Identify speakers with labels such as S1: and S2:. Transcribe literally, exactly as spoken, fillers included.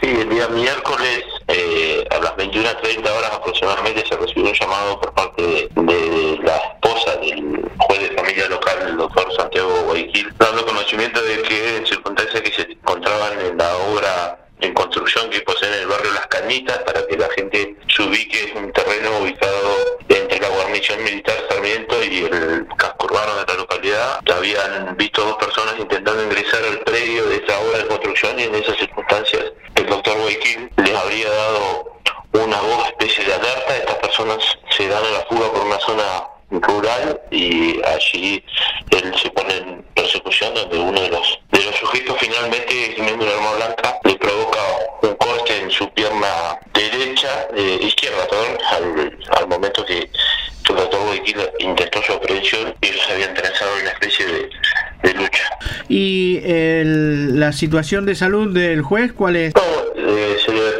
S1: Sí, el día miércoles eh, a las veintiuna treinta horas aproximadamente se recibió un llamado por parte de, de la esposa del juez de familia local, el doctor Santiago Guayaquil, dando conocimiento de que en circunstancias que se encontraban en la obra en construcción que posee en el barrio Las Cañitas, para que la gente se ubique, es un terreno ubicado entre la guarnición militar Sarmiento y el casco urbano de la localidad. Habían visto dos personas intentando ingresar al predio de esta obra de construcción y en esas circunstancias el doctor Guayaquil les habría dado una voz especie de alerta. Estas personas se dan a la fuga por una zona rural y allí él se pone en persecución, donde uno de los de los sujetos finalmente, miembro de la arma blanca, le provoca un corte en su pierna derecha, eh, izquierda, perdón, al, al momento que el doctor Guayaquil intentó su aprehensión y ellos habían trazado una especie de, de lucha.
S2: ¿Y el, la situación de salud del juez cuál es?
S1: No, eh, se le